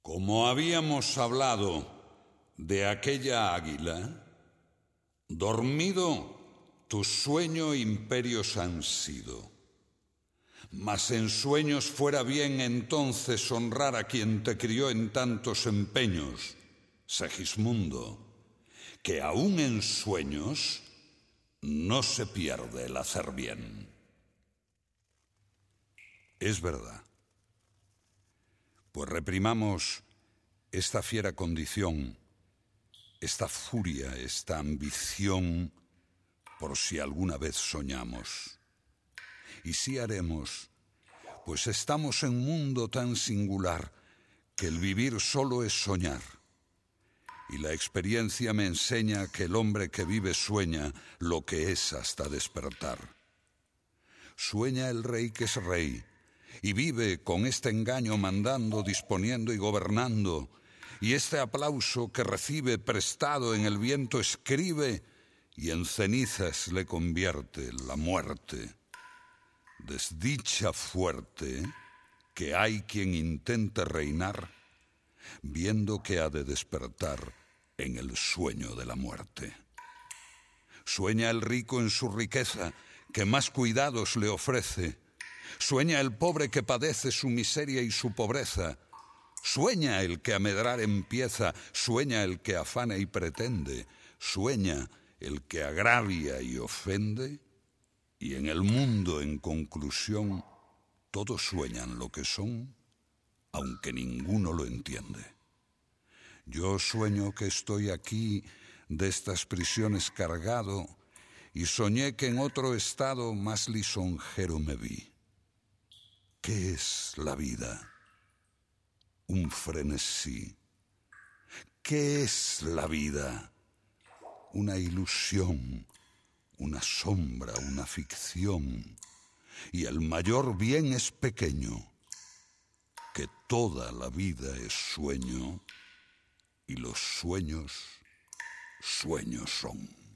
Como habíamos hablado de aquella águila, dormido tu sueño imperios han sido. Mas en sueños fuera bien entonces honrar a quien te crió en tantos empeños, Segismundo, que aún en sueños no se pierde el hacer bien. Es verdad. Pues reprimamos esta fiera condición, esta furia, esta ambición, por si alguna vez soñamos. Y sí haremos, pues estamos en un mundo tan singular que el vivir solo es soñar. Y la experiencia me enseña que el hombre que vive sueña lo que es hasta despertar. Sueña el rey que es rey, y vive con este engaño mandando, disponiendo y gobernando, y este aplauso que recibe prestado en el viento escribe y en cenizas le convierte la muerte. Desdicha fuerte que hay quien intente reinar, viendo que ha de despertar en el sueño de la muerte. Sueña el rico en su riqueza, que más cuidados le ofrece. Sueña el pobre que padece su miseria y su pobreza. Sueña el que a medrar empieza, sueña el que afana y pretende. Sueña el que agravia y ofende. Y en el mundo, en conclusión, todos sueñan lo que son, aunque ninguno lo entiende. Yo sueño que estoy aquí de estas prisiones cargado y soñé que en otro estado más lisonjero me vi. ¿Qué es la vida? Un frenesí. ¿Qué es la vida? Una ilusión, una sombra, una ficción. Y el mayor bien es pequeño, que toda la vida es sueño y los sueños, sueños son.